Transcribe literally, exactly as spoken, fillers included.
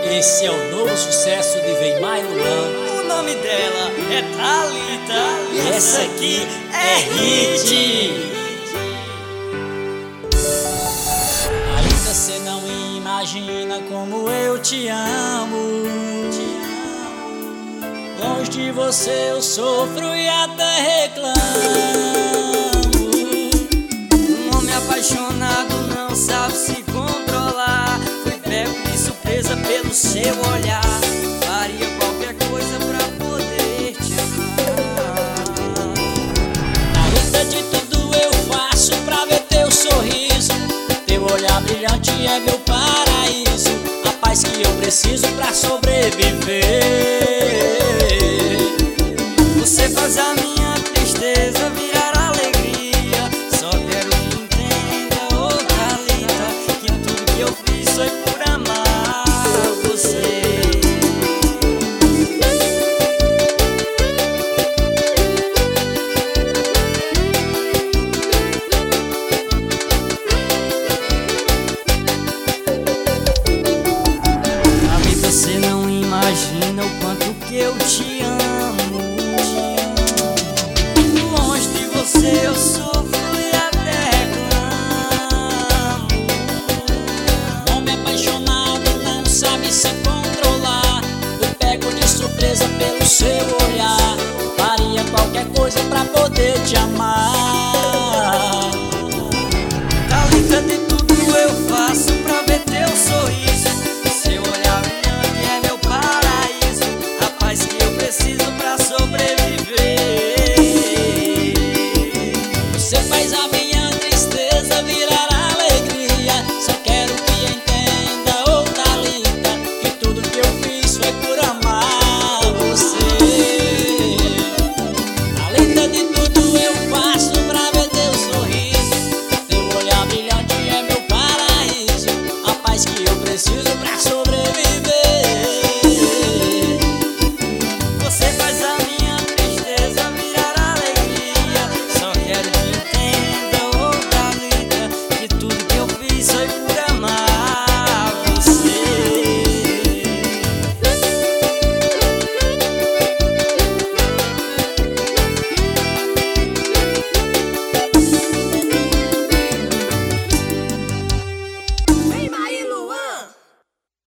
Esse é o novo sucesso de Veimar e Luan. O nome dela é Thalita E essa aqui é hit. Ainda cê não imagina como eu te amo. Longe de você eu sofro e até reclamo. Um homem apaixonado não sabe se controlar. Fui pego de surpresa pelo seu olhar. Faria qualquer coisa pra poder te amar. Na vida de tudo eu faço pra ver teu sorriso. Teu olhar brilhante é meu paraíso. A paz que eu preciso pra sobreviver. Você faz a minha tristeza virar alegria. Só quero que entenda, ô Thalita, que tudo que eu fiz foi por amar você. Thalita, você não imagina o quanto que eu te amo. Longe de você eu sofro e até reclamo. Um homem apaixonado não sabe se controlar. Fui pego de surpresa pelo seu olhar. Faria qualquer coisa pra poder te amar.